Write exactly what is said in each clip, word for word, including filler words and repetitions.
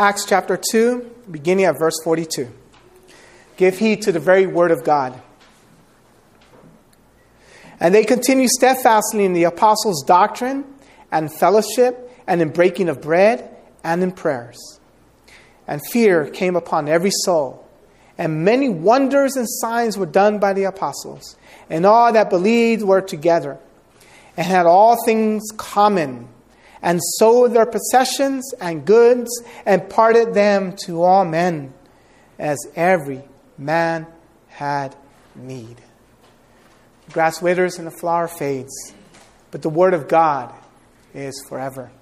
Acts chapter two, beginning at verse forty-two. Give heed to the very word of God. And they continued steadfastly in the apostles' doctrine and fellowship and in breaking of bread and in prayers. And fear came upon every soul. And many wonders and signs were done by the apostles. And all that believed were together and had all things common, and sold their possessions and goods and parted them to all men, as every man had need. The grass withers and the flower fades, but the word of God is forever.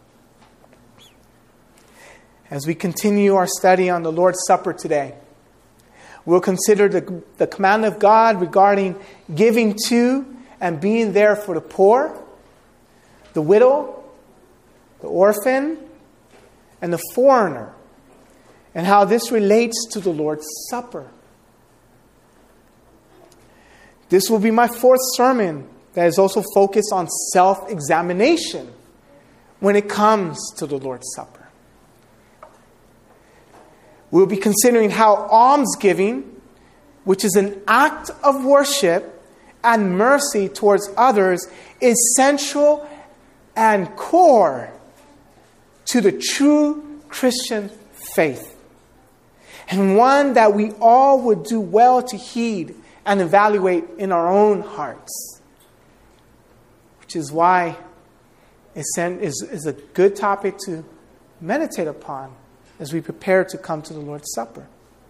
As we continue our study on the Lord's Supper today, we'll consider the, the command of God regarding giving to and being there for the poor, the widow, the orphan, and the foreigner, and how this relates to the Lord's Supper. This will be my fourth sermon that is also focused on self-examination when it comes to the Lord's Supper. We'll be considering how almsgiving, which is an act of worship and mercy towards others, is central and core to the true Christian faith, and one that we all would do well to heed and evaluate in our own hearts, which is why it is a good topic to meditate upon as we prepare to come to the Lord's Supper.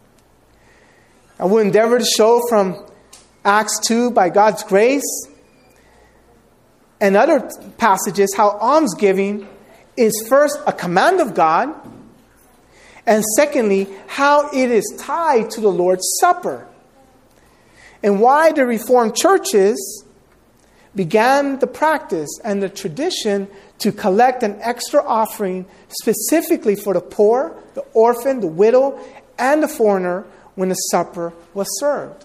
I will endeavor to show from Acts two, by God's grace, and other passages, how almsgiving is first a command of God, and secondly, how it is tied to the Lord's Supper, and why the Reformed churches began the practice and the tradition to collect an extra offering specifically for the poor, the orphan, the widow, and the foreigner when the supper was served.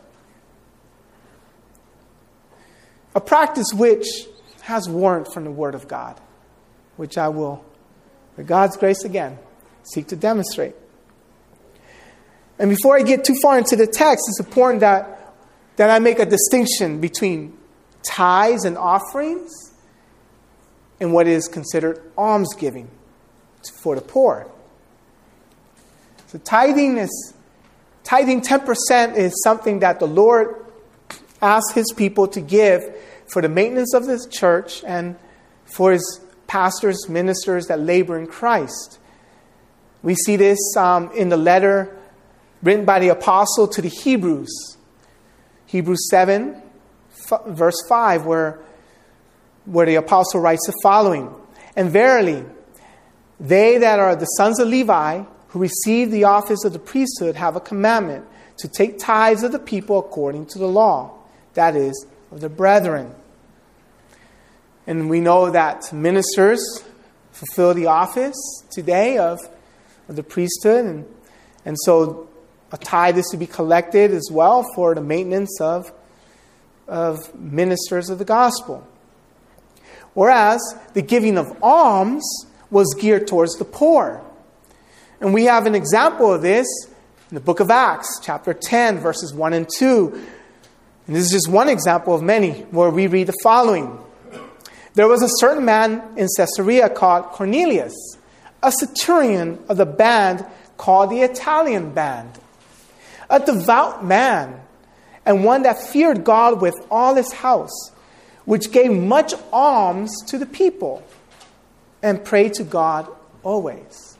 A practice which has warrant from the Word of God, which I will, with God's grace again, seek to demonstrate. And before I get too far into the text, it's important that, that I make a distinction between tithes and offerings and what is considered almsgiving for the poor. So tithing is tithing ten percent is something that the Lord asks His people to give for the maintenance of the church and for His pastors, ministers that labor in Christ. We see this um, in the letter written by the apostle to the Hebrews. Hebrews seven, f- verse five, where, where the apostle writes the following. And verily, they that are the sons of Levi, who receive the office of the priesthood, have a commandment to take tithes of the people according to the law, that is, of the brethren. And we know that ministers fulfill the office today of, of the priesthood. And, and so a tithe is to be collected as well for the maintenance of, of ministers of the gospel. Whereas the giving of alms was geared towards the poor. And we have an example of this in the book of Acts, chapter ten, verses one and two. And this is just one example of many where we read the following. There was a certain man in Caesarea called Cornelius, a centurion of the band called the Italian band, a devout man, and one that feared God with all his house, which gave much alms to the people, and prayed to God always.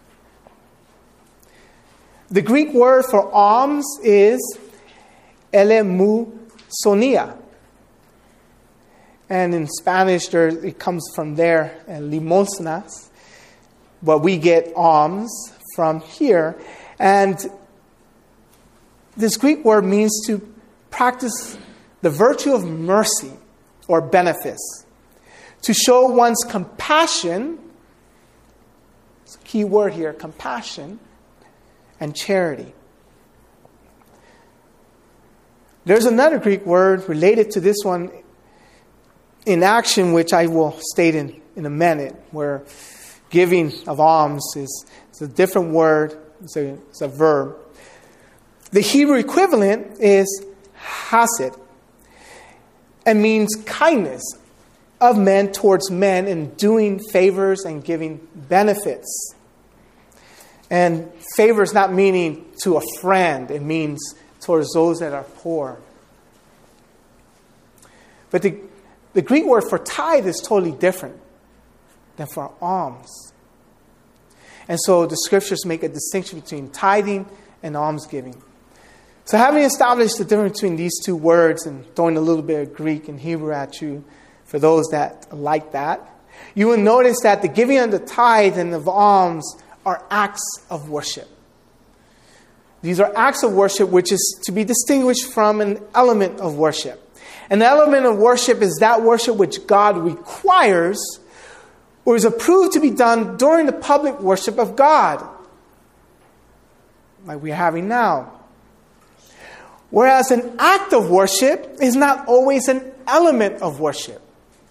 The Greek word for alms is elemusonia. And in Spanish, there, it comes from there, uh, limosnas, but we get alms from here. And this Greek word means to practice the virtue of mercy or benefice, to show one's compassion, it's a key word here, compassion, and charity. There's another Greek word related to this one in action, which I will state in, in a minute, where giving of alms is, is a different word. It's a, it's a verb. The Hebrew equivalent is hesed, and means kindness of men towards men in doing favors and giving benefits. And favors not meaning to a friend. It means towards those that are poor. But the, the Greek word for tithe is totally different than for alms. And so the scriptures make a distinction between tithing and almsgiving. So having established the difference between these two words and throwing a little bit of Greek and Hebrew at you, for those that like that, you will notice that the giving of the tithe and of alms are acts of worship. These are acts of worship which is to be distinguished from an element of worship. An element of worship is that worship which God requires or is approved to be done during the public worship of God, like we're having now. Whereas an act of worship is not always an element of worship,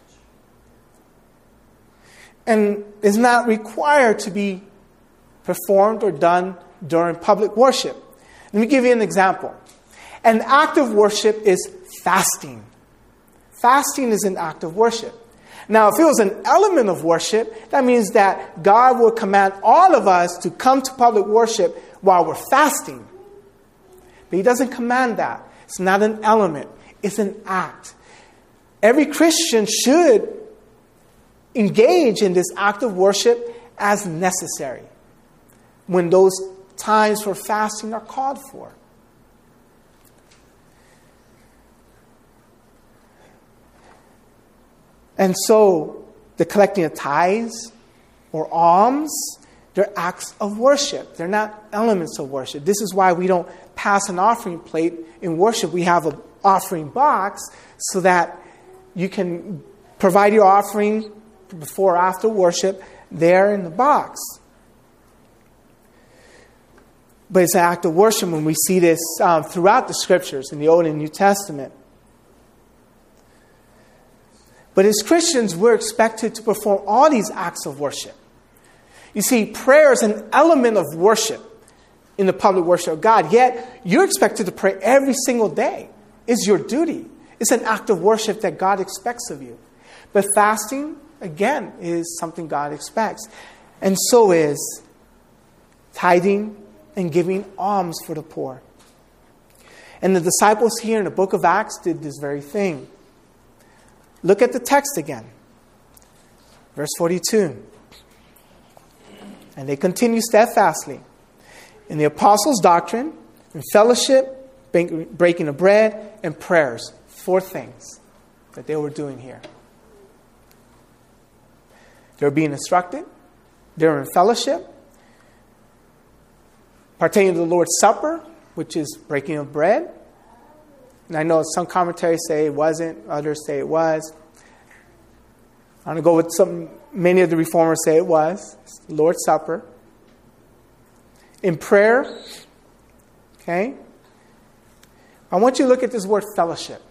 and is not required to be performed or done during public worship. Let me give you an example. An act of worship is fasting. Fasting is an act of worship. Now, if it was an element of worship, that means that God will command all of us to come to public worship while we're fasting. But He doesn't command that. It's not an element. It's an act. Every Christian should engage in this act of worship as necessary when those times for fasting are called for. And so the collecting of tithes or alms, they're acts of worship. They're not elements of worship. This is why we don't pass an offering plate in worship. We have an offering box so that you can provide your offering before or after worship there in the box. But it's an act of worship when we see this um, throughout the scriptures in the Old and New Testament. But as Christians, we're expected to perform all these acts of worship. You see, prayer is an element of worship in the public worship of God. Yet, you're expected to pray every single day. It's your duty. It's an act of worship that God expects of you. But fasting, again, is something God expects. And so is tithing and giving alms for the poor. And the disciples here in the book of Acts did this very thing. Look at the text again. Verse forty-two. And they continue steadfastly in the apostles' doctrine, in fellowship, breaking of bread, and prayers. Four things that they were doing here. They were being instructed. They were in fellowship. Partaking of the Lord's Supper, which is breaking of bread. And I know some commentaries say it wasn't. Others say it was. I'm going to go with some. Many of the reformers say it was. It's the Lord's Supper. In prayer, okay, I want you to look at this word fellowship.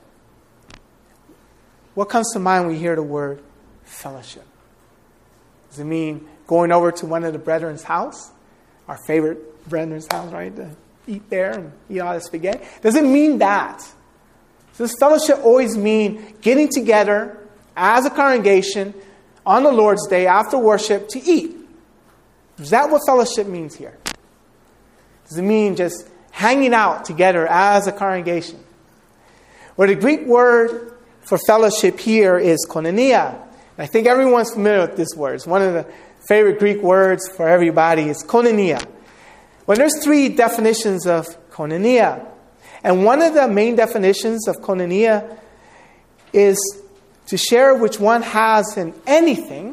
What comes to mind when you hear the word fellowship? Does it mean going over to one of the brethren's house? Our favorite brethren's house, right? To eat there and eat all the spaghetti? Does it mean that? Does fellowship always mean getting together as a congregation on the Lord's Day after worship to eat? Is that what fellowship means here? Does it mean just hanging out together as a congregation? Well, the Greek word for fellowship here is koinonia. I think everyone's familiar with this word. It's one of the favorite Greek words for everybody. It's koinonia. Well, there's three definitions of koinonia. And one of the main definitions of koinonia is to share which one has in anything.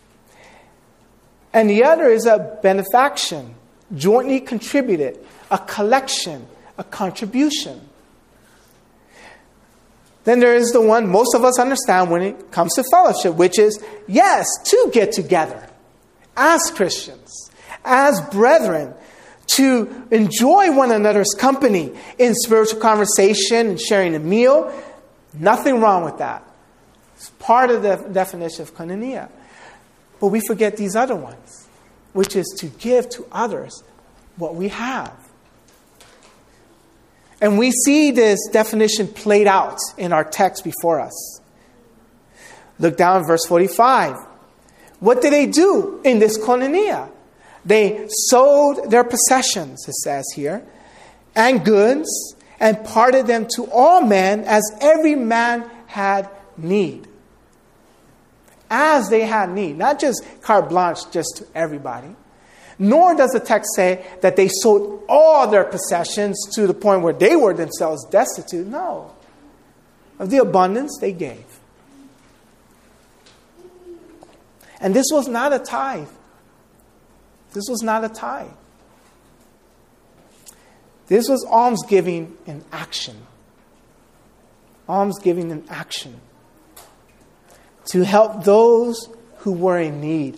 And the other is a benefaction, jointly contributed, a collection, a contribution. Then there is the one most of us understand when it comes to fellowship, which is, yes, to get together as Christians, as brethren, to enjoy one another's company in spiritual conversation and sharing a meal. Nothing wrong with that. It's part of the definition of koinonia. But we forget these other ones, which is to give to others what we have. And we see this definition played out in our text before us. Look down at verse forty-five. What did they do in this koinonia? They sold their possessions, it says here, and goods, and parted them to all men as every man had need. As they had need. Not just carte blanche just to everybody. Nor does the text say that they sold all their possessions to the point where they were themselves destitute. No. Of the abundance they gave. And this was not a tithe. This was not a tithe. This was almsgiving in action. Almsgiving in action. To help those who were in need.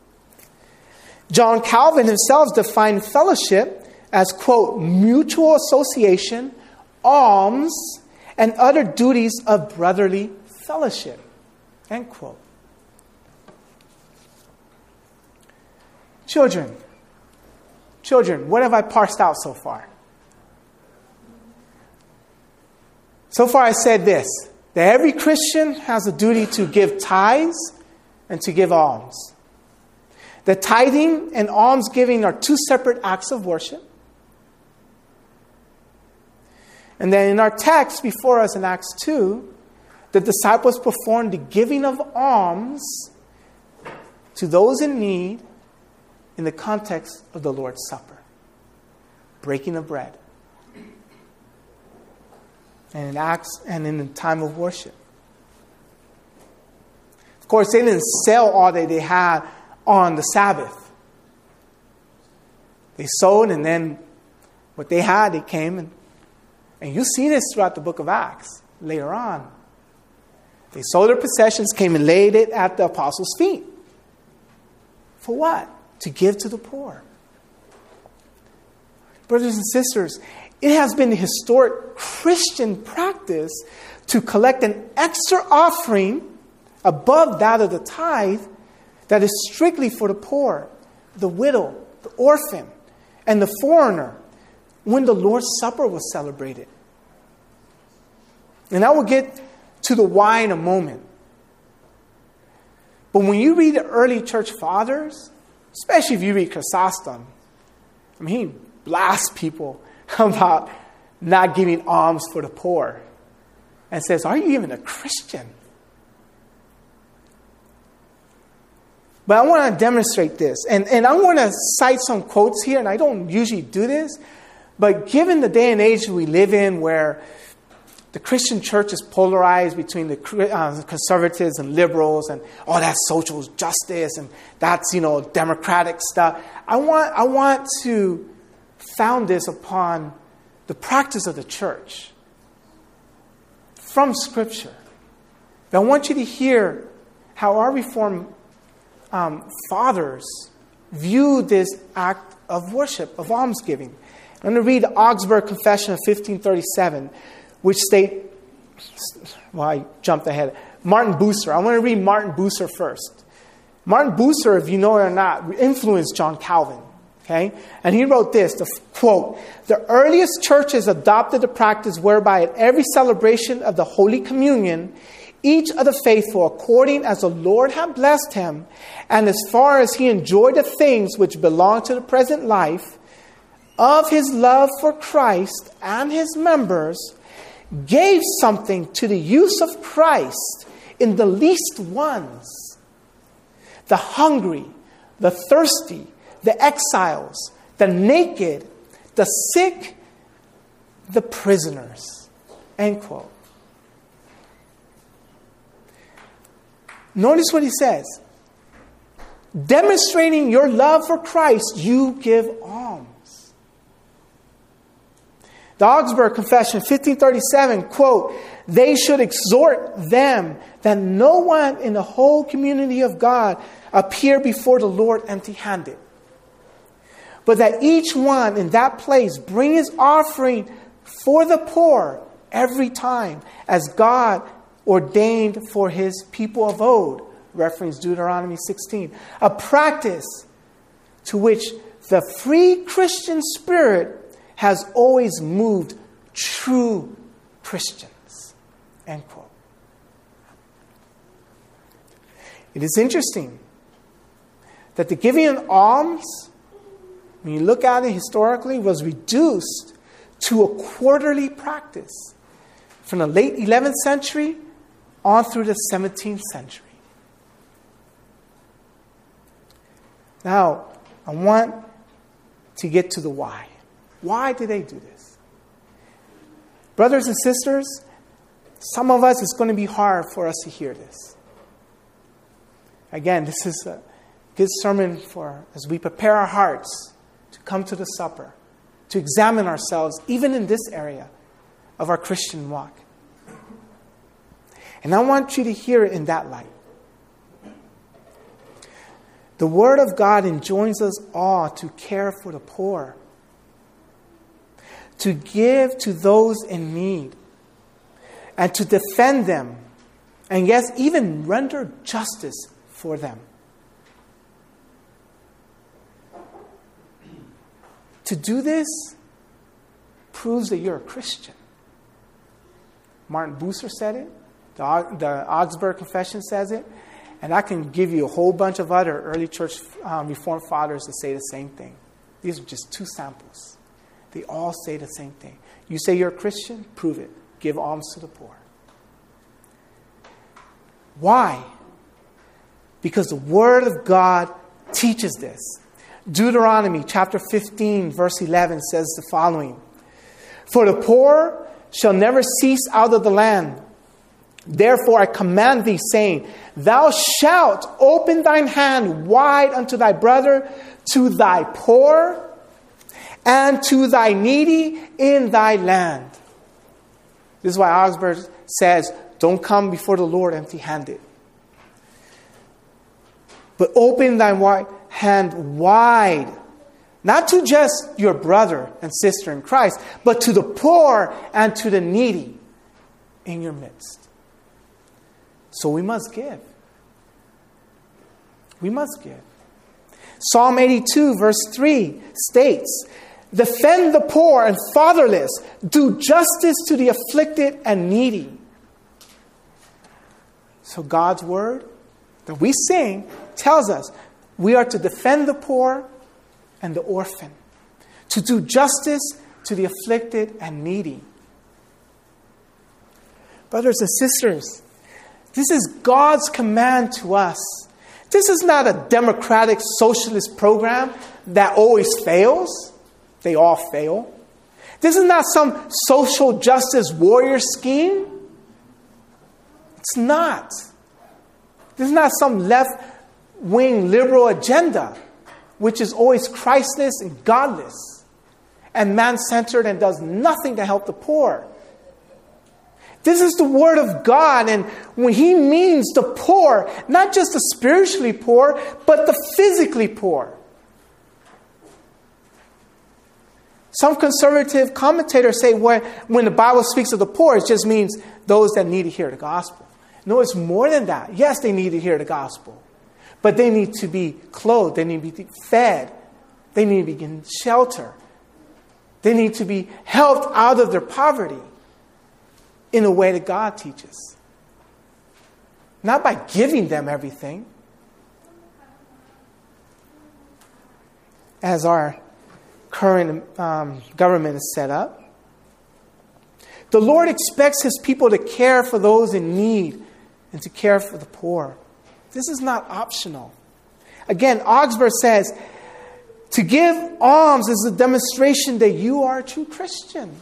John Calvin himself defined fellowship as, quote, mutual association, alms, and other duties of brotherly fellowship, end quote. Children, children, what have I parsed out so far? So far I said this, that every Christian has a duty to give tithes and to give alms. The tithing and almsgiving are two separate acts of worship. And then in our text before us in Acts two, the disciples performed the giving of alms to those in need in the context of the Lord's Supper. Breaking of bread. And in Acts and in the time of worship. Of course, they didn't sell all that they had on the Sabbath. They sold, and then what they had, they came. And, and you see this throughout the book of Acts later on. They sold their possessions, came and laid it at the apostles' feet. For what? To give to the poor. Brothers and sisters, it has been the historic Christian practice to collect an extra offering above that of the tithe that is strictly for the poor, the widow, the orphan, and the foreigner when the Lord's Supper was celebrated. And I will get to the why in a moment. But when you read the early church fathers, especially if you read Chrysostom, I mean, he blasts people about not giving alms for the poor. And says, are you even a Christian? But I want to demonstrate this. And, and I want to cite some quotes here, and I don't usually do this. But given the day and age we live in where the Christian church is polarized between the uh, conservatives and liberals and all that social justice and that's, you know, democratic stuff, I want, I want to found this upon the practice of the church from Scripture. But I want you to hear how our Reformed um, fathers viewed this act of worship, of almsgiving. I'm going to read the Augsburg Confession of fifteen thirty-seven, which state, well, I jumped ahead. Martin Bucer. I want to read Martin Bucer first. Martin Bucer, if you know it or not, influenced John Calvin. Okay? And he wrote this, the quote, "The earliest churches adopted the practice whereby at every celebration of the Holy Communion, each of the faithful, according as the Lord had blessed him, and as far as he enjoyed the things which belong to the present life, of his love for Christ and his members, gave something to the use of Christ in the least ones, the hungry, the thirsty, the exiles, the naked, the sick, the prisoners." End quote. Notice what he says. Demonstrating your love for Christ, you give alms. The Augsburg Confession, fifteen thirty-seven, quote, "They should exhort them that no one in the whole community of God appear before the Lord empty-handed, but that each one in that place bring his offering for the poor every time, as God ordained for his people of old, reference Deuteronomy sixteen. A practice to which the free Christian spirit has always moved true Christians. End quote. It is interesting that the giving of alms, when you look at it historically, was reduced to a quarterly practice from the late eleventh century on through the seventeenth century. Now, I want to get to the why. Why did they do this? Brothers and sisters, some of us, it's going to be hard for us to hear this. Again, this is a good sermon for as we prepare our hearts to come to the supper, to examine ourselves, even in this area of our Christian walk. And I want you to hear it in that light. The Word of God enjoins us all to care for the poor, to give to those in need, and to defend them, and yes, even render justice for them. To do this proves that you're a Christian. Martin Bucer said it. The, the Augsburg Confession says it. And I can give you a whole bunch of other early church um, Reformed fathers that say the same thing. These are just two samples. They all say the same thing. You say you're a Christian? Prove it. Give alms to the poor. Why? Because the Word of God teaches this. Deuteronomy chapter fifteen, verse eleven says the following. For the poor shall never cease out of the land. Therefore I command thee, saying, Thou shalt open thine hand wide unto thy brother, to thy poor, and to thy needy in thy land. This is why Augsburg says, don't come before the Lord empty-handed. But open thy wide hand wide, not to just your brother and sister in Christ, but to the poor and to the needy in your midst. So we must give. We must give. Psalm eighty-two, verse three states, defend the poor and fatherless, do justice to the afflicted and needy. So God's word that we sing tells us we are to defend the poor and the orphan, to do justice to the afflicted and needy. Brothers and sisters, this is God's command to us. This is not a democratic socialist program that always fails. They all fail. This is not some social justice warrior scheme. It's not. This is not some left-wing liberal agenda, which is always Christless and godless and man-centered and does nothing to help the poor. This is the Word of God, and when He means the poor, not just the spiritually poor, but the physically poor. Some conservative commentators say well, when the Bible speaks of the poor, it just means those that need to hear the gospel. No, it's more than that. Yes, they need to hear the gospel, but they need to be clothed, they need to be fed, they need to be given shelter, they need to be helped out of their poverty in a way that God teaches. Not by giving them everything, as our current um, government is set up. The Lord expects His people to care for those in need and to care for the poor. This is not optional. Again, Augsburg says, to give alms is a demonstration that you are a true Christian.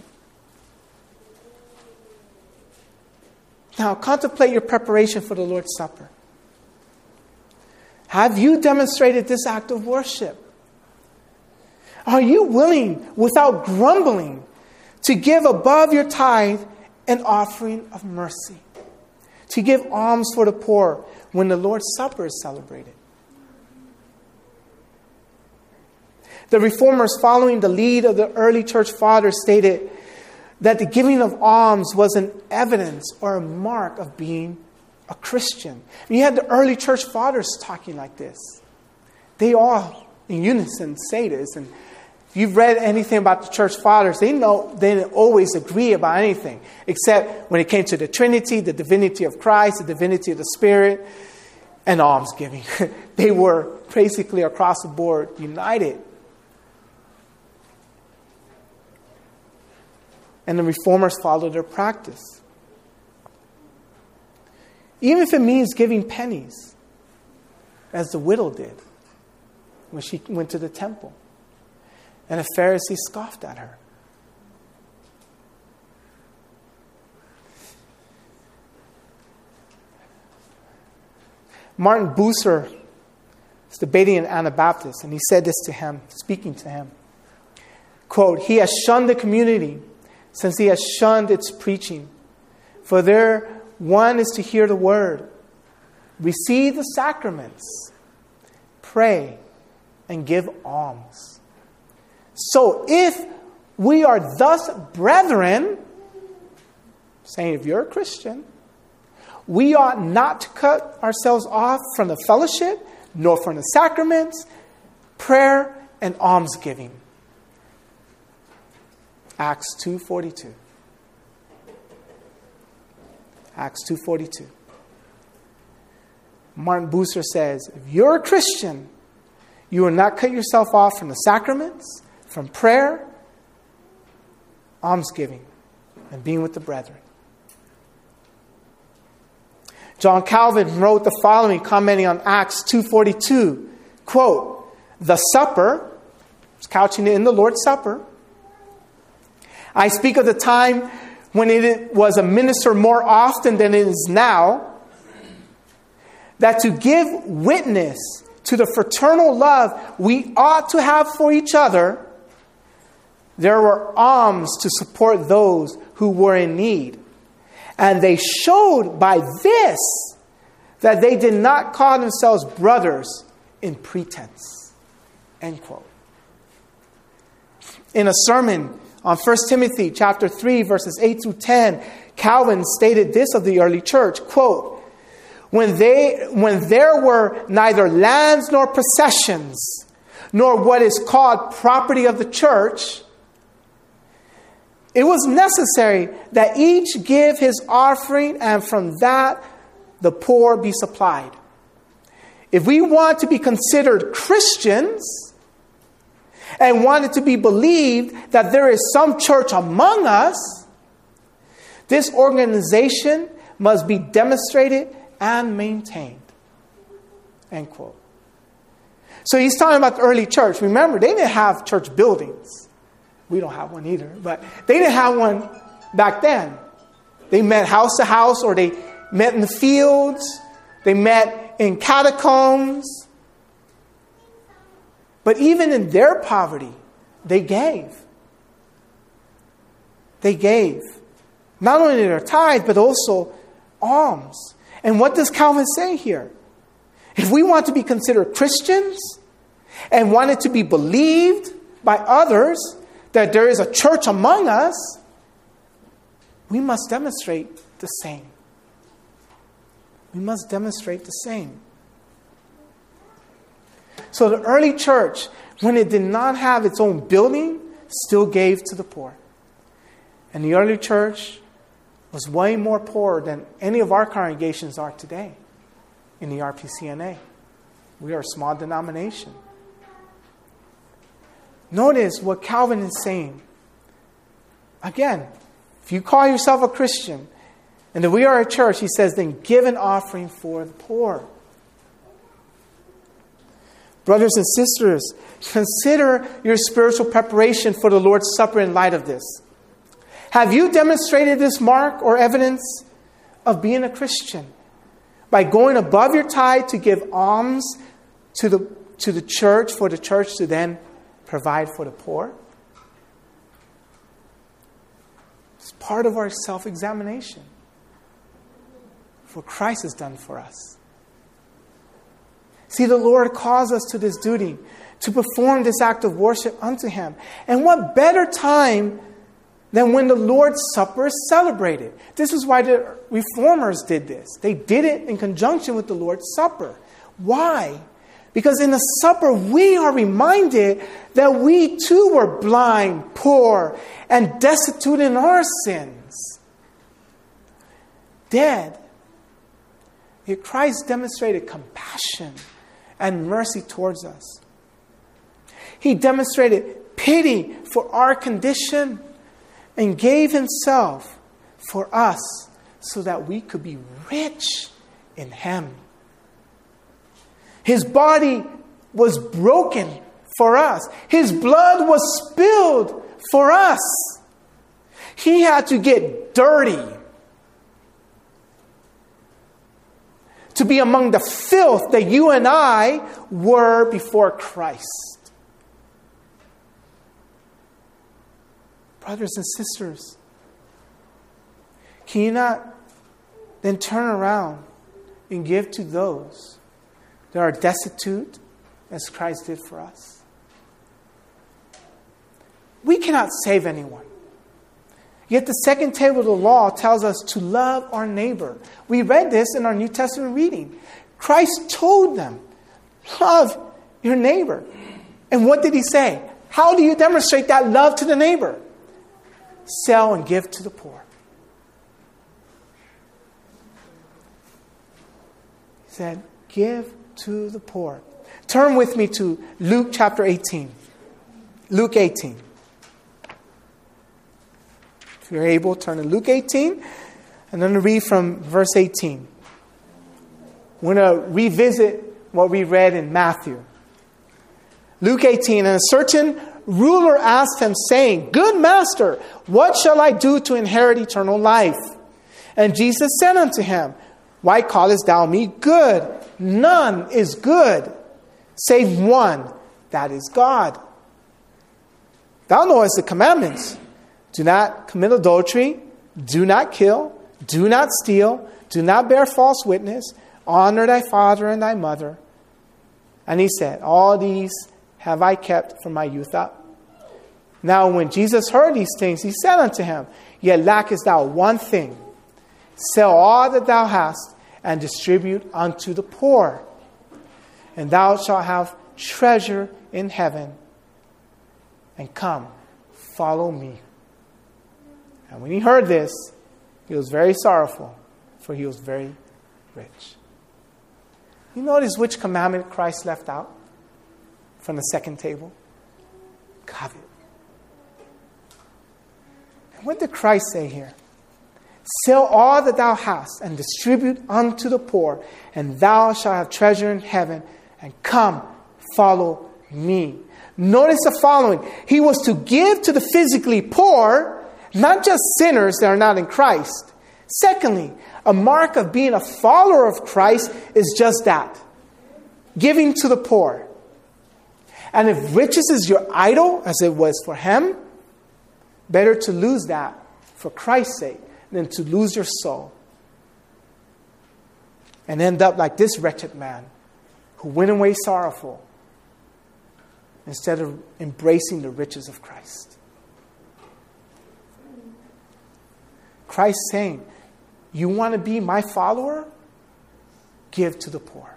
Now, contemplate your preparation for the Lord's Supper. Have you demonstrated this act of worship? Are you willing, without grumbling, to give above your tithe an offering of mercy? To give alms for the poor when the Lord's Supper is celebrated? The Reformers, following the lead of the early church fathers, stated that the giving of alms was an evidence or a mark of being a Christian. You had the early church fathers talking like this. They all in unison say this. And if you've read anything about the church fathers, they know they didn't always agree about anything, except when it came to the Trinity, the divinity of Christ, the divinity of the Spirit, and almsgiving. They were basically across the board united. And the reformers followed their practice. Even if it means giving pennies, as the widow did when she went to the temple. And the Pharisees scoffed at her. Martin Bucer was debating an Anabaptist, and he said this to him, speaking to him. Quote, "He has shunned the community since he has shunned its preaching. For there one is to hear the word, receive the sacraments, pray, and give alms. So if we are thus brethren," saying if you're a Christian, "we ought not to cut ourselves off from the fellowship, nor from the sacraments, prayer, and almsgiving." Acts two forty-two. Acts two forty-two. Martin Bucer says, if you're a Christian, you will not cut yourself off from the sacraments, from prayer, almsgiving, and being with the brethren. John Calvin wrote the following, commenting on Acts two forty-two. Quote, "The supper," it's couching it in the Lord's Supper, "I speak of the time when it was administered more often than it is now, that to give witness to the fraternal love we ought to have for each other, there were alms to support those who were in need. And they showed by this that they did not call themselves brothers in pretense." End quote. In a sermon on First Timothy chapter three, verses eight through ten, Calvin stated this of the early church, quote, When they, when there were neither lands nor possessions, nor what is called property of the church, it was necessary that each give his offering, and from that the poor be supplied. If we want to be considered Christians, and want it to be believed that there is some church among us, this organization must be demonstrated and maintained. End quote. So he's talking about the early church. Remember, they didn't have church buildings. We don't have one either, but they didn't have one back then. They met house to house, or they met in the fields. They met in catacombs. But even in their poverty, they gave. They gave. Not only their tithe, but also alms. And what does Calvin say here? If we want to be considered Christians and want it to be believed by others that there is a church among us, we must demonstrate the same. We must demonstrate the same. So the early church, when it did not have its own building, still gave to the poor. And the early church was way more poor than any of our congregations are today in the R P C N A. We are a small denomination. Notice what Calvin is saying. Again, if you call yourself a Christian and that we are a church, he says, then give an offering for the poor. Brothers and sisters, consider your spiritual preparation for the Lord's Supper in light of this. Have you demonstrated this mark or evidence of being a Christian by going above your tithe to give alms to the, to the church, for the church to then provide for the poor? It's part of our self-examination for what Christ has done for us. See, the Lord calls us to this duty, to perform this act of worship unto Him. And what better time than when the Lord's Supper is celebrated. This is why the Reformers did this. They did it in conjunction with the Lord's Supper. Why? Because in the supper, we are reminded that we too were blind, poor, and destitute in our sins. Dead. Yet Christ demonstrated compassion and mercy towards us. He demonstrated pity for our condition and gave himself for us so that we could be rich in him. His body was broken for us. His blood was spilled for us. He had to get dirty to be among the filth that you and I were before Christ. Brothers and sisters, can you not then turn around and give to those that are destitute as Christ did for us? We cannot save anyone. Yet the second table of the law tells us to love our neighbor. We read this in our New Testament reading. Christ told them, love your neighbor. And what did he say? How do you demonstrate that love to the neighbor? Sell and give to the poor. He said, give to the poor. Turn with me to Luke chapter eighteen. Luke eighteen. If you're able, turn to Luke eighteen. And then read from verse eighteen. We're going to revisit what we read in Matthew. Luke eighteen. And a certain ruler asked him, saying, Good master, what shall I do to inherit eternal life? And Jesus said unto him, Why callest thou me good? None is good, save one, that is God. Thou knowest the commandments. Do not commit adultery. Do not kill. Do not steal. Do not bear false witness. Honor thy father and thy mother. And he said, All these have I kept from my youth up. Now when Jesus heard these things, he said unto him, Yet lackest thou one thing. Sell all that thou hast, and distribute unto the poor, and thou shalt have treasure in heaven. And come, follow me. And when he heard this, he was very sorrowful, for he was very rich. You notice which commandment Christ left out from the second table? Covet. And what did Christ say here? Sell all that thou hast and distribute unto the poor, and thou shalt have treasure in heaven, and come, follow me. Notice the following. He was to give to the physically poor, not just sinners that are not in Christ. Secondly, a mark of being a follower of Christ is just that. Giving to the poor. And if riches is your idol, as it was for him, better to lose that for Christ's sake than to lose your soul and end up like this wretched man who went away sorrowful instead of embracing the riches of Christ. Christ saying, you want to be my follower? Give to the poor.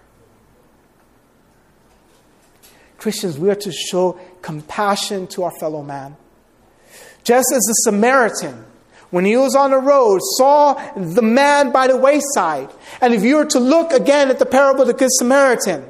Christians, we are to show compassion to our fellow man. Just as the Samaritan, when he was on the road, saw the man by the wayside. And if you were to look again at the parable of the Good Samaritan,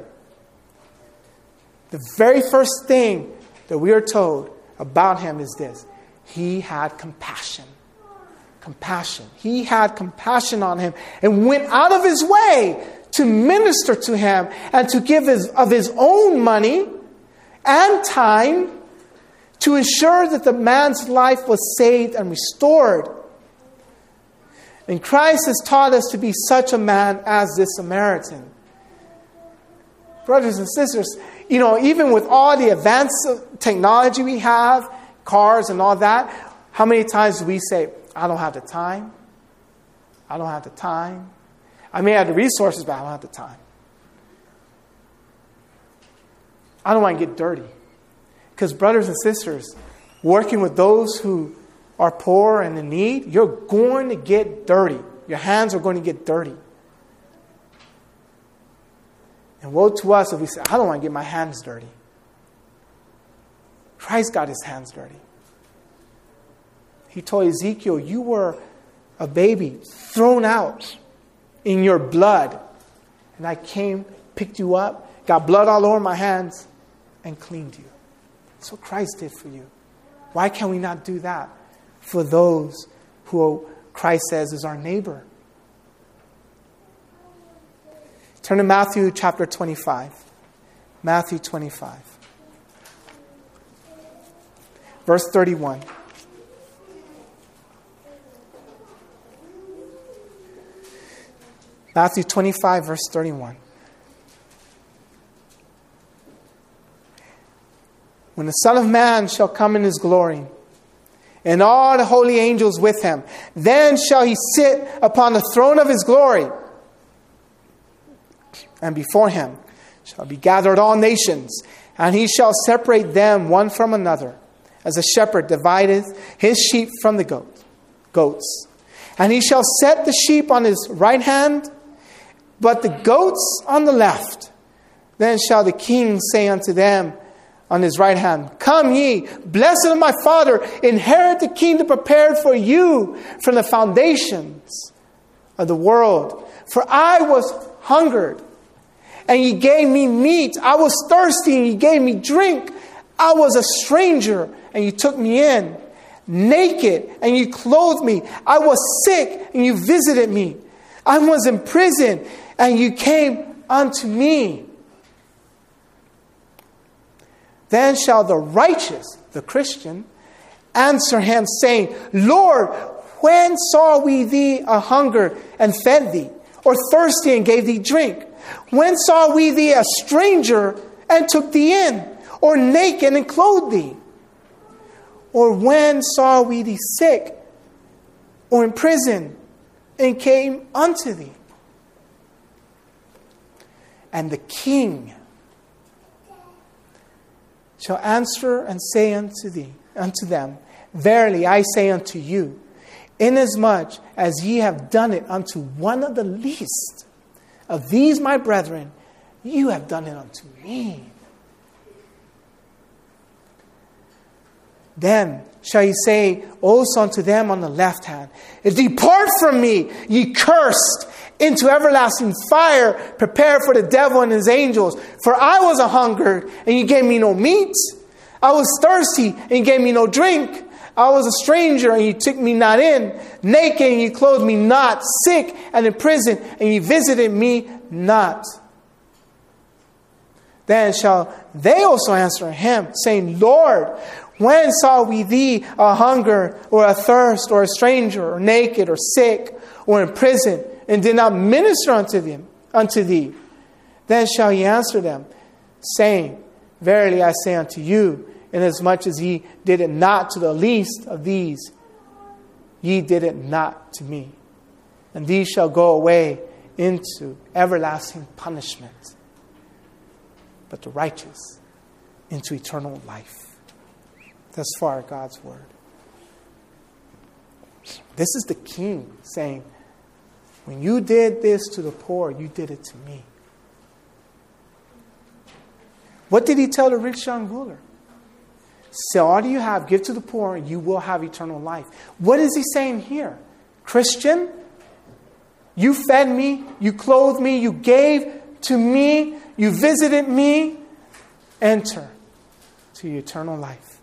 the very first thing that we are told about him is this. He had compassion. Compassion. He had compassion on him and went out of his way to minister to him and to give his, of his own money and time to ensure that the man's life was saved and restored. And Christ has taught us to be such a man as this Samaritan. Brothers and sisters, you know, even with all the advanced technology we have, cars and all that, how many times do we say, I don't have the time. I don't have the time. I may have the resources, but I don't have the time. I don't want to get dirty. Because brothers and sisters, working with those who are poor and in need, you're going to get dirty. Your hands are going to get dirty. And woe to us if we say, I don't want to get my hands dirty. Christ got his hands dirty. He told Ezekiel, you were a baby thrown out in your blood. And I came, picked you up, got blood all over my hands, and cleaned you. That's what Christ did for you. Why can we not do that for those who Christ says is our neighbor? Turn to Matthew chapter twenty-five. Matthew twenty-five. Verse thirty-one. Matthew twenty-five, verse thirty-one. When the Son of Man shall come in his glory, and all the holy angels with him, then shall he sit upon the throne of his glory. And before him shall be gathered all nations, and he shall separate them one from another, as a shepherd divideth his sheep from the goat, goats. And he shall set the sheep on his right hand, but the goats on the left. Then shall the king say unto them on his right hand, Come ye, blessed of my Father, inherit the kingdom prepared for you from the foundations of the world. For I was hungered, and ye gave me meat. I was thirsty, and ye gave me drink. I was a stranger, and you took me in. Naked, and you clothed me. I was sick, and you visited me. I was in prison, and you came unto me. Then shall the righteous, the Christian, answer him, saying, Lord, when saw we thee a hunger and fed thee, or thirsty and gave thee drink? When saw we thee a stranger and took thee in, or naked and clothed thee? Or when saw we thee sick, or in prison, and came unto thee? And the king shall answer and say unto thee, unto them, Verily I say unto you, inasmuch as ye have done it unto one of the least of these my brethren, you have done it unto me. Then shall ye say also unto them on the left hand, Depart from me, ye cursed, into everlasting fire, prepared for the devil and his angels. For I was a hungered, and ye gave me no meat. I was thirsty, and ye gave me no drink. I was a stranger, and ye took me not in. Naked, and ye clothed me not. Sick, and in prison, and ye visited me not. Then shall they also answer him, saying, Lord, when saw we thee a hunger, or a thirst, or a stranger, or naked, or sick, or in prison, and did not minister unto them, unto thee? Then shall he answer them, saying, Verily I say unto you, inasmuch as ye did it not to the least of these, ye did it not to me. And these shall go away into everlasting punishment, but the righteous into eternal life. Thus far, God's word. This is the king saying, when you did this to the poor, you did it to me. What did he tell the rich young ruler? Sell all you have, give to the poor, and you will have eternal life. What is he saying here? Christian, you fed me, you clothed me, you gave to me, you visited me. Enter to eternal life.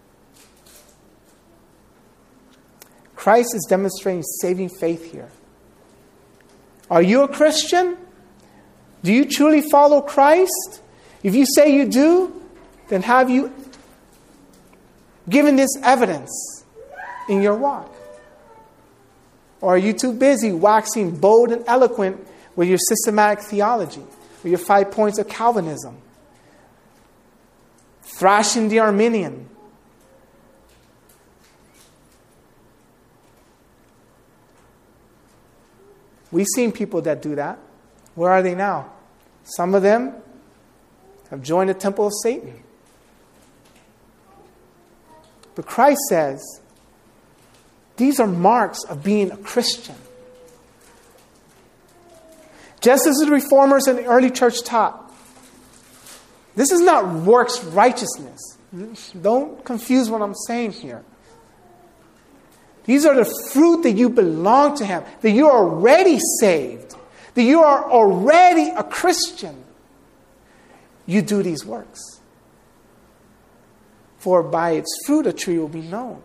Christ is demonstrating saving faith here. Are you a Christian? Do you truly follow Christ? If you say you do, then have you given this evidence in your walk? Or are you too busy waxing bold and eloquent with your systematic theology, with your five points of Calvinism, thrashing the Arminian? We've seen people that do that. Where are they now? Some of them have joined the temple of Satan. But Christ says, These are marks of being a Christian. Just as the reformers in the early church taught, this is not works righteousness. Don't confuse what I'm saying here. These are the fruit that you belong to Him, that you are already saved, that you are already a Christian. You do these works. For by its fruit a tree will be known.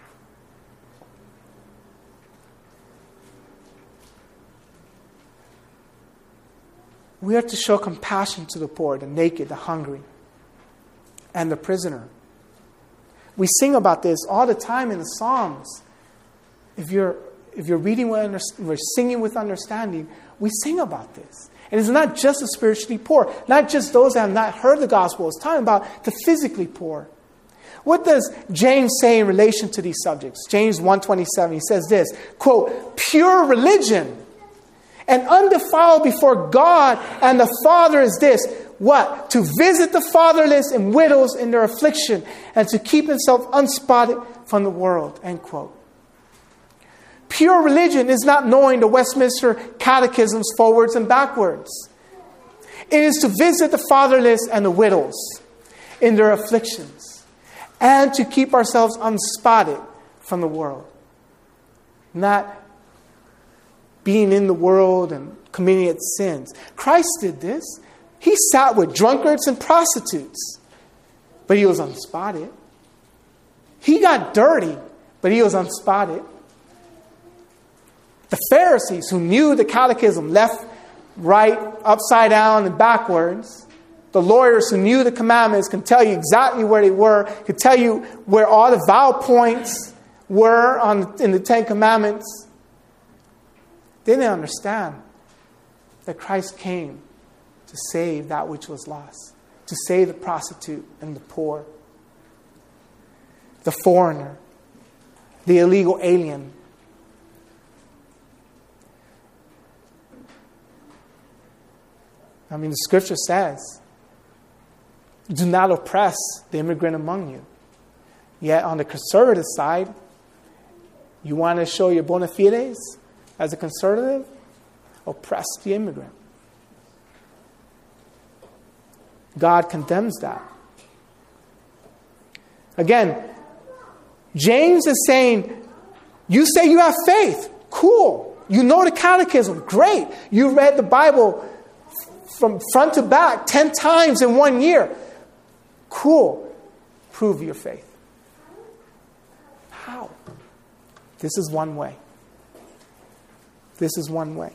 We are to show compassion to the poor, the naked, the hungry, and the prisoner. We sing about this all the time in the Psalms. If you're, if you're reading with, we're singing with understanding, we sing about this. And it's not just the spiritually poor, not just those that have not heard the gospel. It's talking about the physically poor. What does James say in relation to these subjects? James one twenty-seven, he says this, quote, pure religion and undefiled before God and the Father is this. What? To visit the fatherless and widows in their affliction and to keep himself unspotted from the world. End quote. Pure religion is not knowing the Westminster catechisms forwards and backwards. It is to visit the fatherless and the widows in their afflictions and to keep ourselves unspotted from the world. Not being in the world and committing its sins. Christ did this. He sat with drunkards and prostitutes, but He was unspotted. He got dirty, but He was unspotted. The Pharisees, who knew the catechism left, right, upside down, and backwards, the lawyers who knew the commandments, can tell you exactly where they were, could tell you where all the vowel points were on in the Ten Commandments. They didn't understand that Christ came to save that which was lost, to save the prostitute and the poor, the foreigner, the illegal alien. I mean, the scripture says, do not oppress the immigrant among you. Yet on the conservative side, you want to show your bona fides as a conservative? Oppress the immigrant. God condemns that. Again, James is saying, you say you have faith. Cool. You know the catechism. Great. You read the Bible from front to back ten times in one year. Cool. Prove your faith. How? This is one way. This is one way.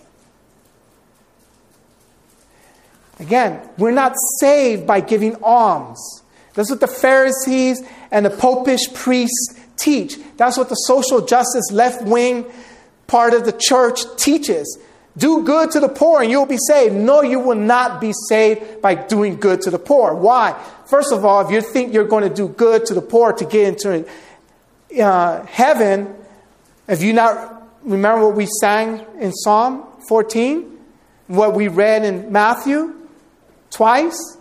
Again, we're not saved by giving alms. That's what the Pharisees and the popish priests teach. That's what the social justice left-wing part of the church teaches. Do good to the poor and you'll be saved. No, you will not be saved by doing good to the poor. Why? First of all, if you think you're going to do good to the poor to get into uh, heaven, if you not remember what we sang in Psalm fourteen, what we read in Matthew twice,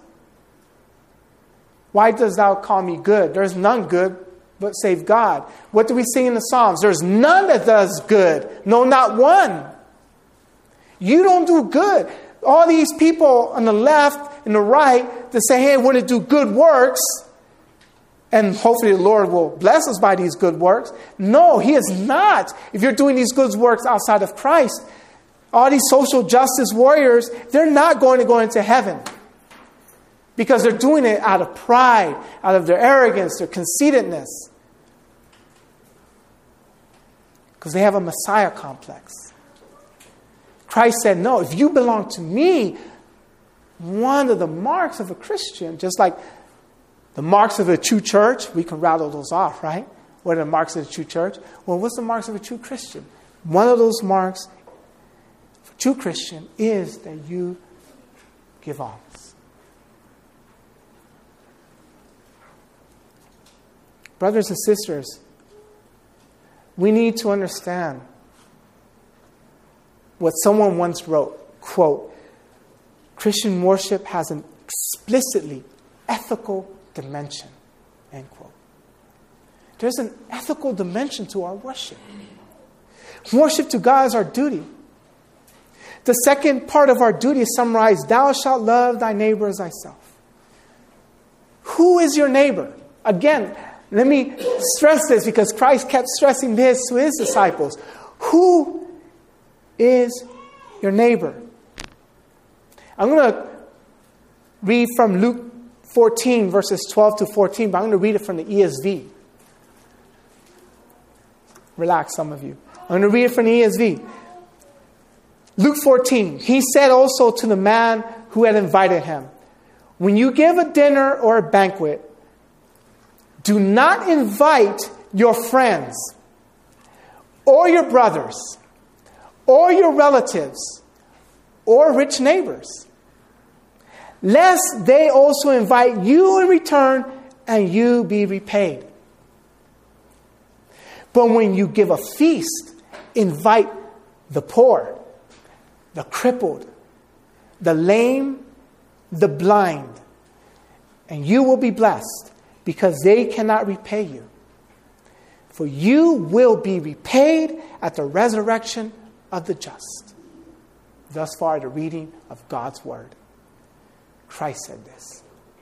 why dost thou call me good? There's none good but save God. What do we sing in the Psalms? There's none that does good. No, not one. You don't do good. All these people on the left and the right that say, hey, we're going to do good works, and hopefully the Lord will bless us by these good works. No, He is not. If you're doing these good works outside of Christ, all these social justice warriors, they're not going to go into heaven. Because they're doing it out of pride, out of their arrogance, their conceitedness. Because they have a Messiah complex. Christ said, no, if you belong to me, one of the marks of a Christian, just like the marks of a true church, we can rattle those off, right? What are the marks of a true church? Well, what's the marks of a true Christian? One of those marks for a true Christian is that you give alms. Brothers and sisters, we need to understand what someone once wrote, quote, Christian worship has an explicitly ethical dimension, end quote. There's an ethical dimension to our worship. Worship to God is our duty. The second part of our duty is summarized, thou shalt love thy neighbor as thyself. Who is your neighbor? Again, let me stress this because Christ kept stressing this to his disciples. Who is your neighbor? I'm going to read from Luke fourteen, verses twelve to fourteen, but I'm going to read it from the E S V. Relax, some of you. I'm going to read it from the E S V. Luke fourteen, he said also to the man who had invited him, when you give a dinner or a banquet, do not invite your friends or your brothers or your relatives or rich neighbors, lest they also invite you in return and you be repaid. But when you give a feast, invite the poor, the crippled, the lame, the blind, and you will be blessed because they cannot repay you. For you will be repaid at the resurrection of the just. Thus far, the reading of God's word. Christ said this.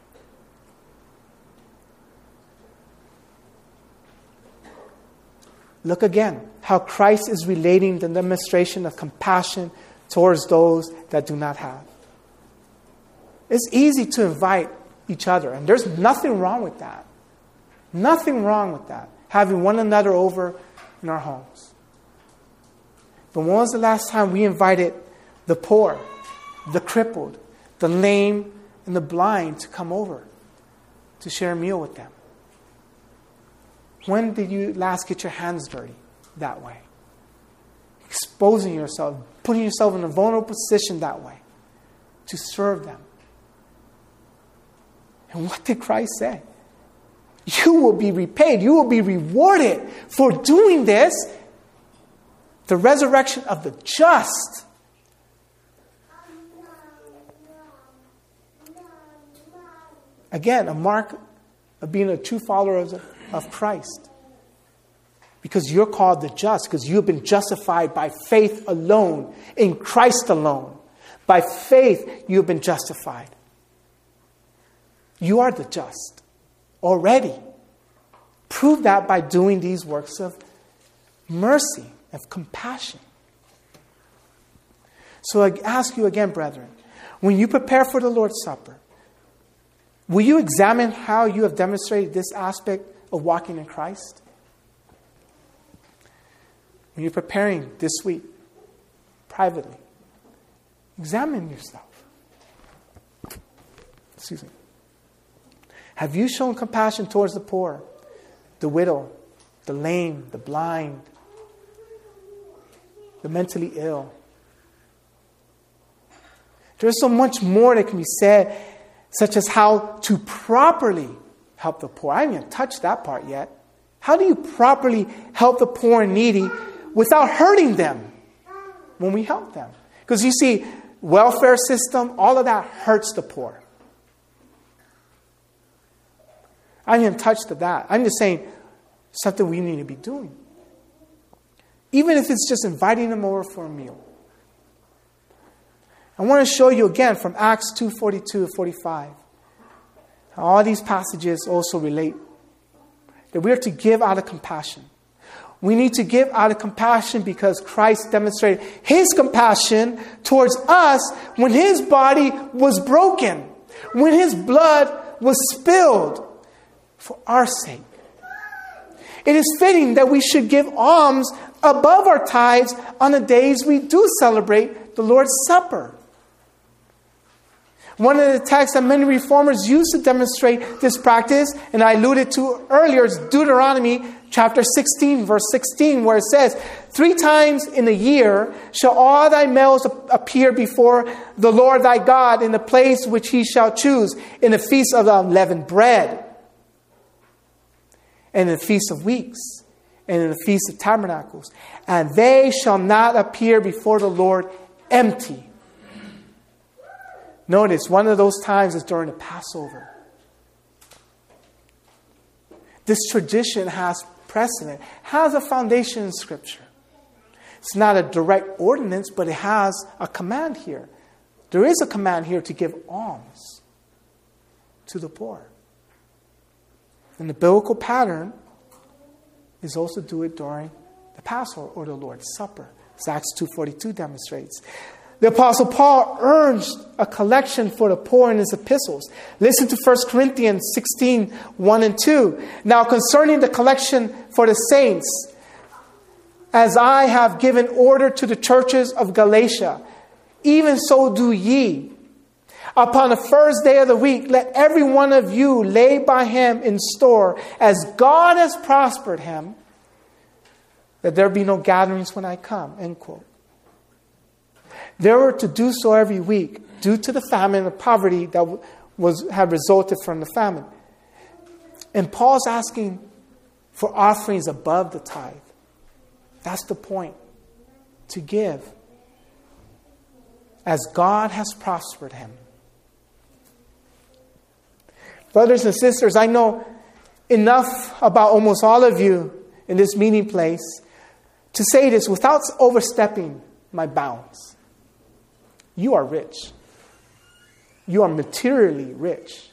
Look again how Christ is relating the demonstration of compassion towards those that do not have. It's easy to invite each other, and there's nothing wrong with that. Nothing wrong with that, having one another over in our homes. But when was the last time we invited the poor, the crippled, the lame, and the blind to come over to share a meal with them? When did you last get your hands dirty that way? Exposing yourself, putting yourself in a vulnerable position that way to serve them. And what did Christ say? You will be repaid. You will be rewarded for doing this. The resurrection of the just. Again, a mark of being a true follower of, of Christ. Because you're called the just, because you have been justified by faith alone, in Christ alone. By faith, you have been justified. You are the just already. Prove that by doing these works of mercy, of compassion. So I ask you again, brethren, when you prepare for the Lord's Supper, will you examine how you have demonstrated this aspect of walking in Christ? When you're preparing this week, privately, examine yourself. Excuse me. Have you shown compassion towards the poor, the widow, the lame, the blind, the mentally ill? There's so much more that can be said, such as how to properly help the poor. I haven't even touched that part yet. How do you properly help the poor and needy without hurting them when we help them? Because you see, welfare system, all of that hurts the poor. I haven't even touched that. I'm just saying something we need to be doing. Even if it's just inviting them over for a meal. I want to show you again from Acts two forty-two to forty-five. All these passages also relate. That we are to give out of compassion. We need to give out of compassion because Christ demonstrated His compassion towards us when His body was broken. When His blood was spilled for our sake. It is fitting that we should give alms above our tithes on the days we do celebrate the Lord's Supper. One of the texts that many reformers use to demonstrate this practice, and I alluded to earlier, is Deuteronomy chapter sixteen, verse sixteen, where it says, three times in a year shall all thy males appear before the Lord thy God in the place which he shall choose, in the feast of the unleavened bread, and in the feast of weeks, and in the feast of tabernacles. And they shall not appear before the Lord empty. Notice, one of those times is during the Passover. This tradition has precedent, has a foundation in Scripture. It's not a direct ordinance, but it has a command here. There is a command here to give alms to the poor. And the biblical pattern is also to do it during the Passover or the Lord's Supper, as Acts two forty-two demonstrates. The Apostle Paul urged a collection for the poor in his epistles. Listen to First Corinthians sixteen, one and two. Now concerning the collection for the saints, as I have given order to the churches of Galatia, even so do ye. Upon the first day of the week, let every one of you lay by him in store, as God has prospered him, that there be no gatherings when I come. End quote. They were to do so every week due to the famine and poverty that was had resulted from the famine. And Paul's asking for offerings above the tithe. That's the point. To give as God has prospered him. Brothers and sisters, I know enough about almost all of you in this meeting place to say this without overstepping my bounds. You are rich. You are materially rich.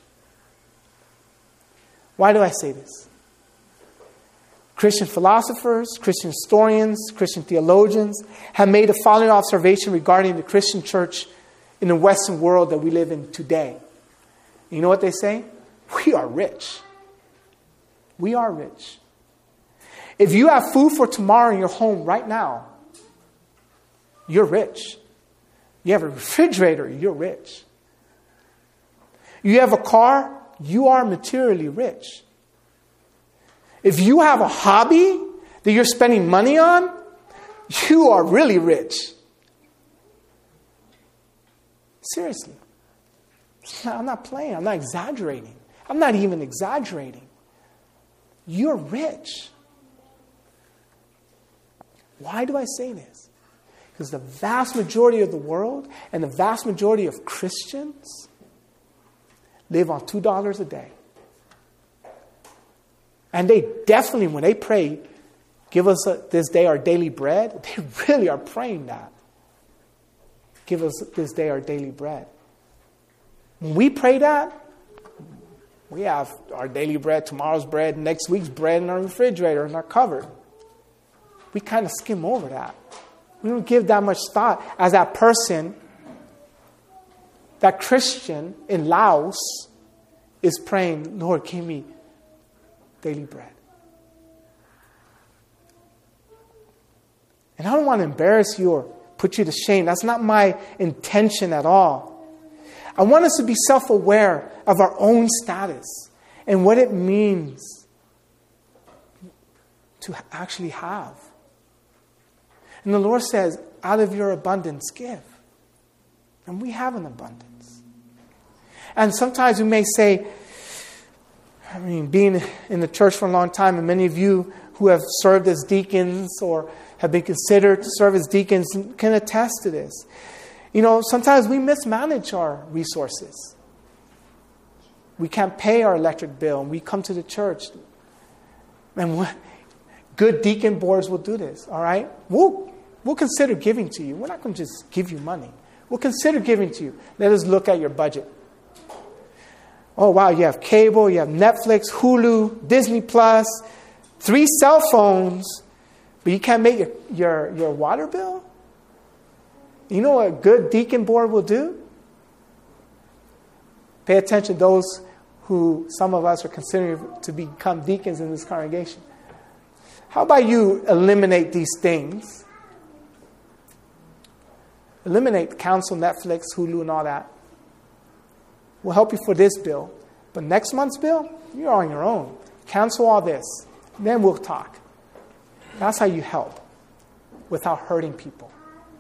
Why do I say this? Christian philosophers, Christian historians, Christian theologians have made the following observation regarding the Christian church in the Western world that we live in today. You know what they say? We are rich. We are rich. If you have food for tomorrow in your home right now, you're rich. You have a refrigerator, you're rich. You have a car, you are materially rich. If you have a hobby that you're spending money on, you are really rich. Seriously. I'm not playing. I'm not exaggerating. I'm not even exaggerating. You're rich. Why do I say this? Because the vast majority of the world and the vast majority of Christians live on two dollars a day. And they definitely, when they pray, give us a, this day our daily bread, they really are praying that. Give us this day our daily bread. When we pray that, we have our daily bread, tomorrow's bread, next week's bread in our refrigerator, in our cupboard. We kind of skim over that. We don't give that much thought as that person, that Christian in Laos is praying, Lord, give me daily bread. And I don't want to embarrass you or put you to shame. That's not my intention at all. I want us to be self-aware of our own status and what it means to actually have. And the Lord says, out of your abundance, give. And we have an abundance. And sometimes we may say, I mean, being in the church for a long time, and many of you who have served as deacons or have been considered to serve as deacons can attest to this. You know, sometimes we mismanage our resources. We can't pay our electric bill, and we come to the church. And what, good deacon boards will do this, all right? We'll, we'll consider giving to you. We're not going to just give you money. We'll consider giving to you. Let us look at your budget. Oh, wow, you have cable, you have Netflix, Hulu, Disney Plus, three cell phones, but you can't make your, your, your water bill? You know what a good deacon board will do? Pay attention to those who some of us are considering to become deacons in this congregation. How about you eliminate these things? Eliminate council, Netflix, Hulu, and all that. We'll help you for this bill. But next month's bill, you're on your own. Cancel all this. Then we'll talk. That's how you help without hurting people.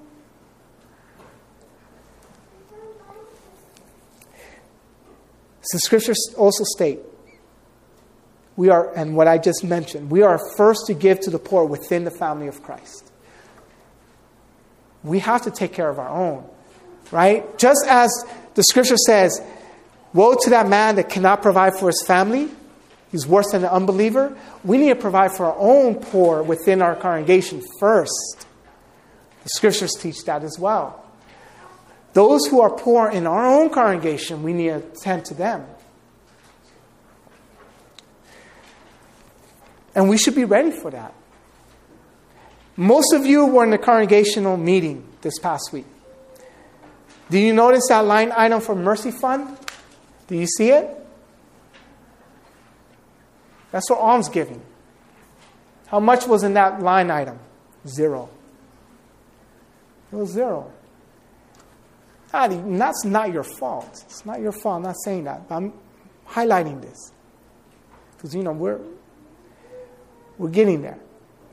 So scriptures also state, we are, and what I just mentioned, we are first to give to the poor within the family of Christ. We have to take care of our own, right? Just as the scripture says, woe to that man that cannot provide for his family. he's worse than an unbeliever. We need to provide for our own poor within our congregation first. The scriptures teach that as well. Those who are poor in our own congregation, we need to attend to them. And we should be ready for that. Most of you were in the congregational meeting this past week. Do you notice that line item for Mercy Fund? Do you see it? That's for almsgiving. How much was in that line item? Zero. It was zero. That's not your fault. It's not your fault. I'm not saying that. But I'm highlighting this. Because, you know, we're, we're getting there.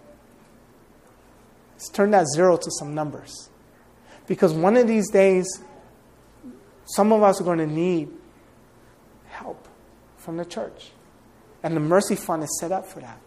Let's turn that zero to some numbers. Because one of these days, some of us are going to need help from the church. And the Mercy Fund is set up for that.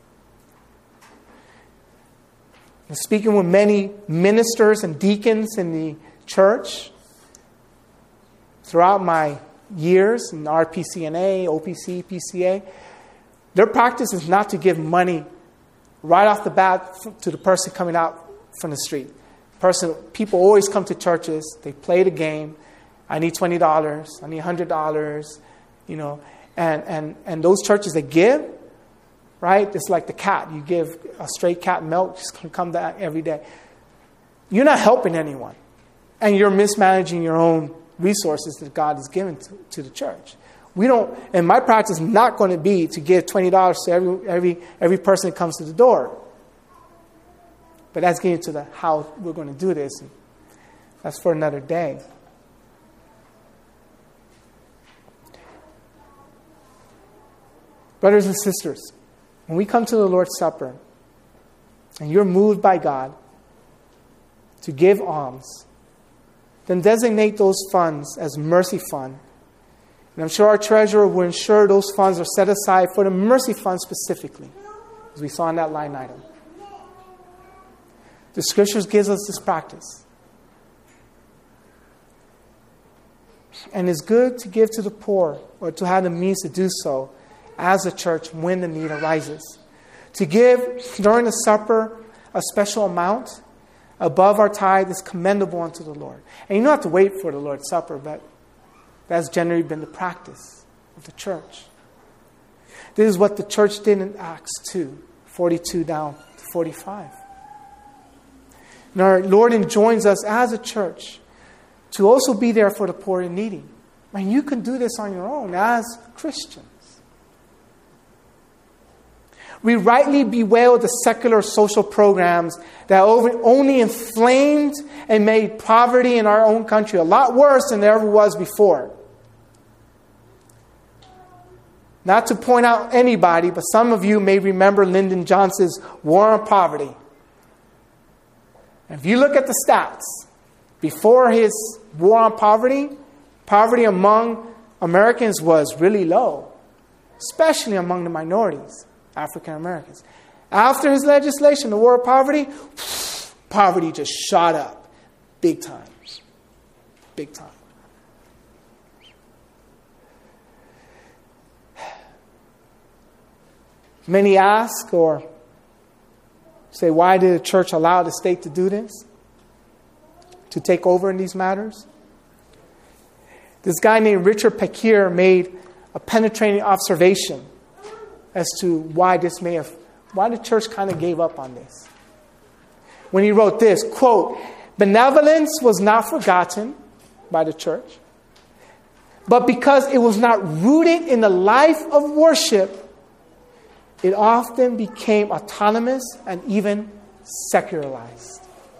I'm speaking with many ministers and deacons in the church throughout my years in R P C N A, O P C, P C A. Their practice is not to give money right off the bat to the person coming out from the street. Person, people always come to churches. They play the game. I need twenty dollars. I need one hundred dollars. You know, and, and, and those churches that give, right? It's like the cat. You give a stray cat milk, just come back every day. You're not helping anyone. And you're mismanaging your own resources that God has given to, to the church. We don't, and my practice is not going to be to give twenty dollars to every, every, every person that comes to the door. But that's getting to the how we're going to do this. And that's for another day. Brothers and sisters, when we come to the Lord's Supper and you're moved by God to give alms, then designate those funds as Mercy Fund. And I'm sure our treasurer will ensure those funds are set aside for the Mercy Fund specifically, as we saw in that line item. The Scriptures gives us this practice. And it's good to give to the poor or to have the means to do so as a church when the need arises. To give during the supper a special amount above our tithe is commendable unto the Lord. And you don't have to wait for the Lord's Supper, but that's generally been the practice of the church. This is what the church did in Acts two, forty-two down to forty-five. And our Lord enjoins us as a church to also be there for the poor and needy. And you can do this on your own as Christians. We rightly bewail the secular social programs that only inflamed and made poverty in our own country a lot worse than there ever was before. Not to point out anybody, but some of you may remember Lyndon Johnson's War on Poverty. If you look at the stats, before his War on Poverty, poverty among Americans was really low, especially among the minorities. African Americans. After his legislation, the war of poverty, poverty just shot up big time. Big time. Many ask or say, why did the church allow the state to do this? To take over in these matters? This guy named Richard Pekir made a penetrating observation as to why this may have, why the church kind of gave up on this. When he wrote this, quote, benevolence was not forgotten by the church, but because it was not rooted in the life of worship, it often became autonomous and even secularized.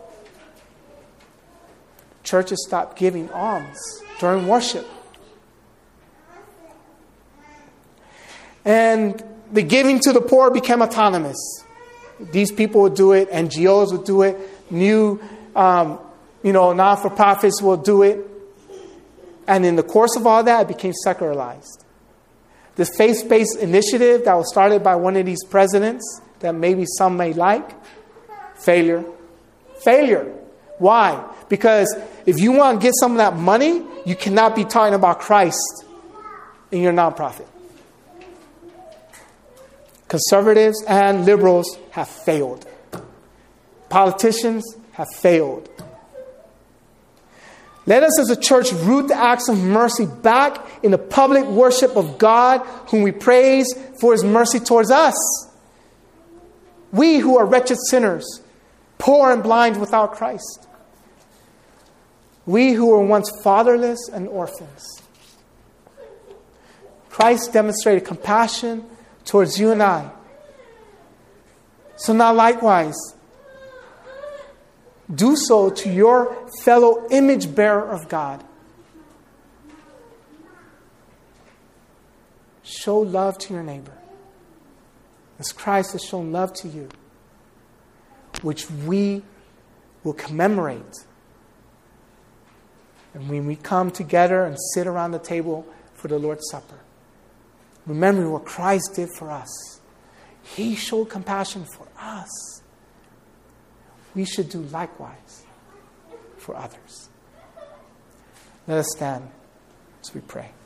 Churches stopped giving alms during worship. And the giving to the poor became autonomous. These people would do it. N G Os would do it. New, um, you know, non-for-profits will do it. And in the course of all that, it became secularized. This faith-based initiative that was started by one of these presidents that maybe some may like, failure. Failure. Why? Because if you want to get some of that money, you cannot be talking about Christ in your nonprofit. Conservatives and liberals have failed. Politicians have failed. Let us as a church root the acts of mercy back in the public worship of God, whom we praise for his mercy towards us. We who are wretched sinners, poor and blind without Christ. We who were once fatherless and orphans. Christ demonstrated compassion towards you and I. So now likewise, do so to your fellow image bearer of God. Show love to your neighbor as Christ has shown love to you, which we will commemorate. And when we come together and sit around the table for the Lord's Supper, remembering what Christ did for us. He showed compassion for us. We should do likewise for others. Let us stand as we pray.